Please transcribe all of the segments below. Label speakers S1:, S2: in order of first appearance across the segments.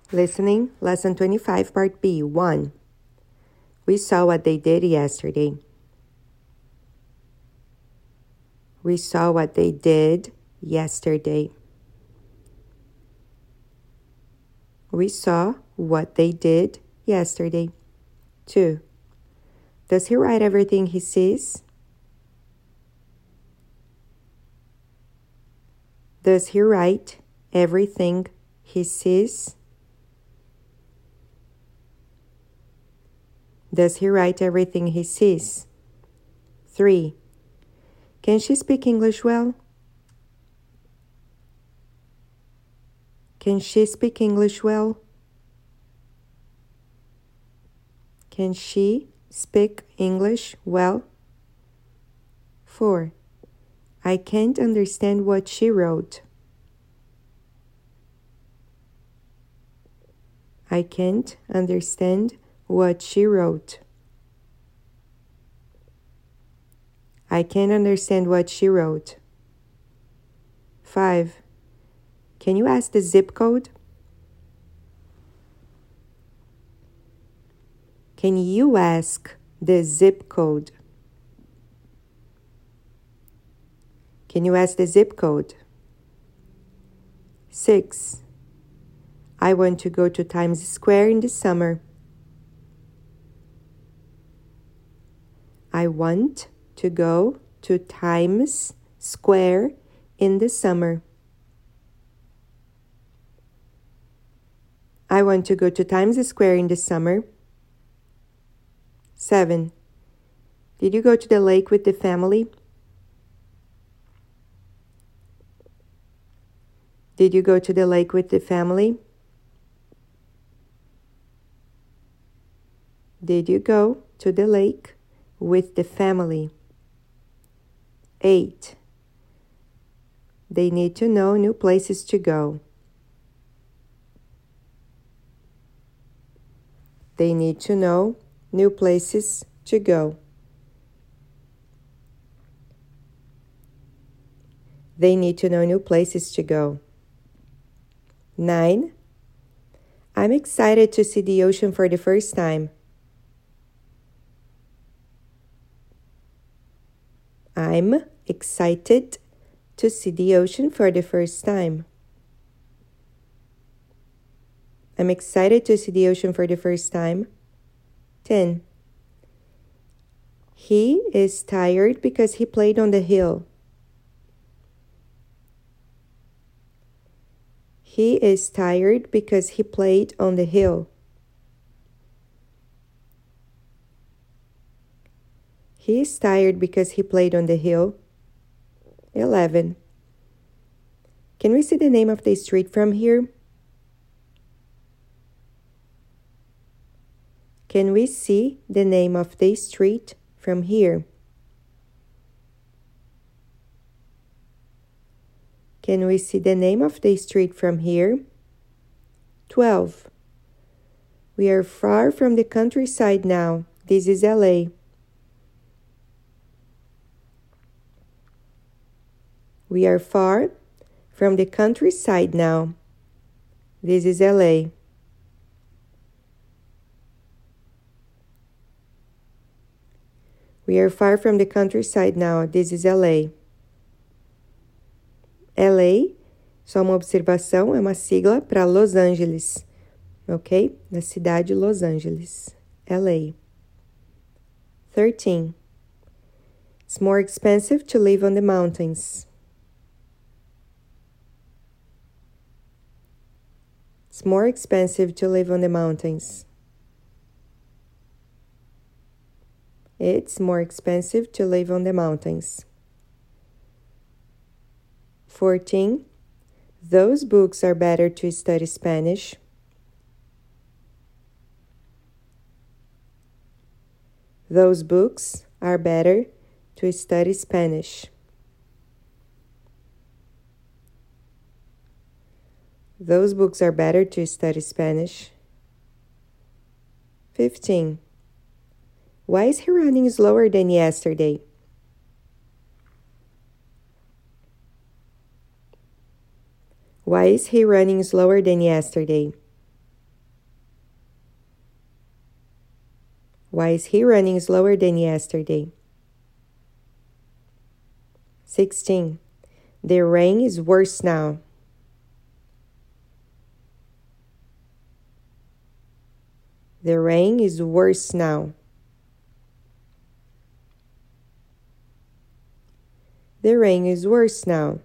S1: Listening, Lesson 25, Part B, 1. We saw what they did yesterday. We saw what they did yesterday. We saw what they did yesterday. 2. Does he write everything he sees? Does he write everything he sees? Does he write everything he sees? 3. Can she speak English well? Can she speak English well? Can she speak English well? 4. I can't understand what she wrote. I can't understand what she wrote. I can't understand what she wrote. 5. Can you ask the zip code? Can you ask the zip code? Can you ask the zip code? 6. I want to go to Times Square in the summer. I want to go to Times Square in the summer. I want to go to Times Square in the summer. 7. Did you go to the lake with the family? Did you go to the lake with the family? Did you go to the lake with the family? 8. They need to know new places to go. They need to know new places to go. They need to know new places to go. 9. I'm excited to see the ocean for the first time. I'm excited to see the ocean for the first time. I'm excited to see the ocean for the first time. 10. He is tired because he played on the hill. He is tired because he played on the hill. He is tired because he played on the hill. 11. Can we see the name of the street from here? Can we see the name of the street from here? Can we see the name of the street from here? 12. We are far from the countryside now. This is LA. We are far from the countryside now. This is LA. We are far from the countryside now. This is LA. LA, só uma observação, é uma sigla para Los Angeles, ok? Na cidade Los Angeles. LA. 13. It's more expensive to live on the mountains. It's more expensive to live on the mountains. It's more expensive to live on the mountains. 14. Those books are better to study Spanish. Those books are better to study Spanish. Those books are better to study Spanish. 15. Why is he running slower than yesterday? Why is he running slower than yesterday? Why is he running slower than yesterday? 16. The rain is worse now. The rain is worse now. The rain is worse now.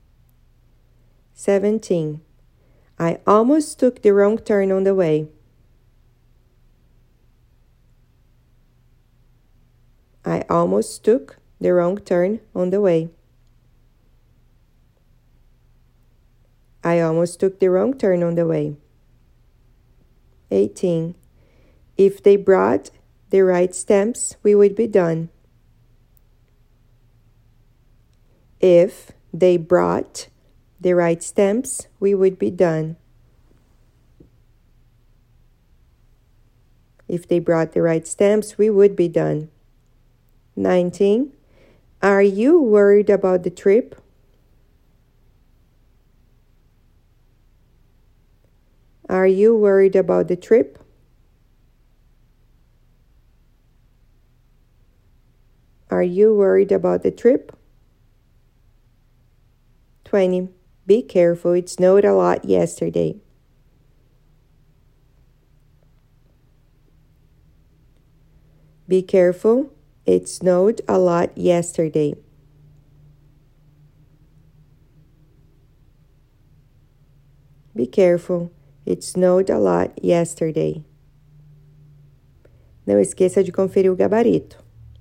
S1: 17. I almost took the wrong turn on the way. I almost took the wrong turn on the way. I almost took the wrong turn on the way. 18. If they brought the right stamps, we would be done. If they brought the right stamps, we would be done. If they brought the right stamps, we would be done. 19. Are you worried about the trip? Are you worried about the trip? Are you worried about the trip? 20. Be careful, it snowed a lot yesterday. Be careful, it snowed a lot yesterday. Be careful, it snowed a lot yesterday. Não esqueça de conferir o gabarito.